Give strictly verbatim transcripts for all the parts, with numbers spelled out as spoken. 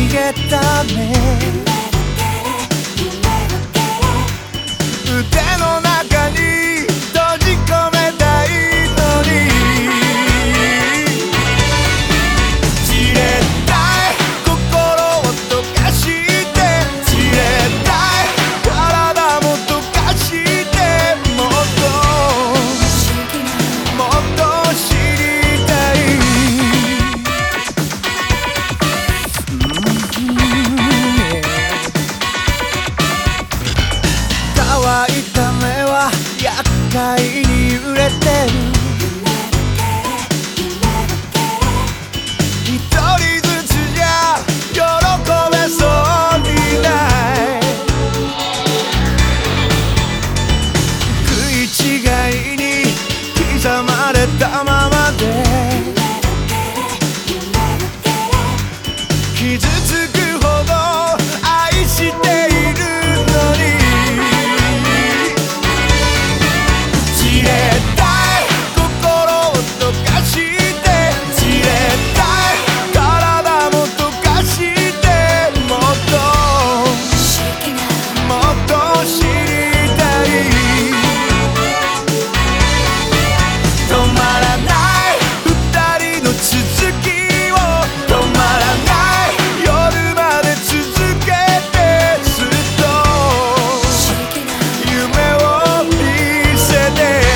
逃げたね。腕の中に閉じ込めたいのに、じれったい心を溶かして、じれったい体も溶かして、もっともっと知りたい。乾いた目は厄介に揺れてる。一人ずつじゃ喜べそうにない。食い違いに刻まれたままで、傷つくほど愛しているのに、じれったい心を溶かして、じれったい体も溶かして、もっともっと知りたい。止まらない二人の続きを、止まらない夜まで続けて、ずっと夢を見せて。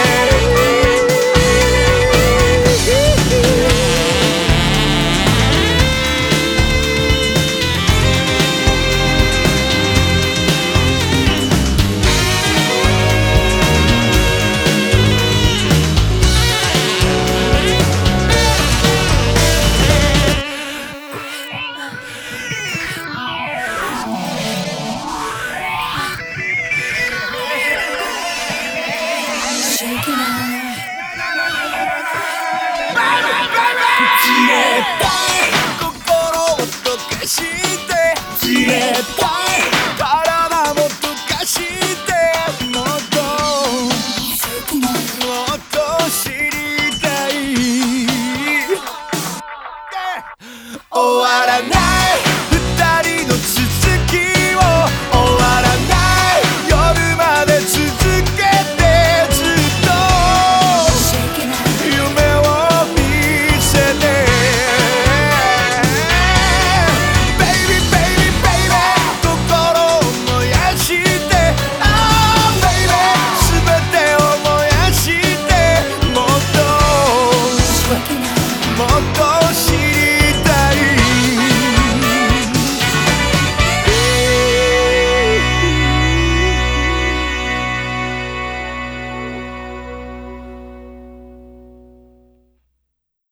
じれったい心を溶かして、じれったい体も溶かして、もっともっと知りたい。終わらない二人の続きを、終わらない夜まで続けて、ずっと夢を見せて。Baby baby baby 心を燃やして、ああ Baby 全てを燃やして、もっともっと知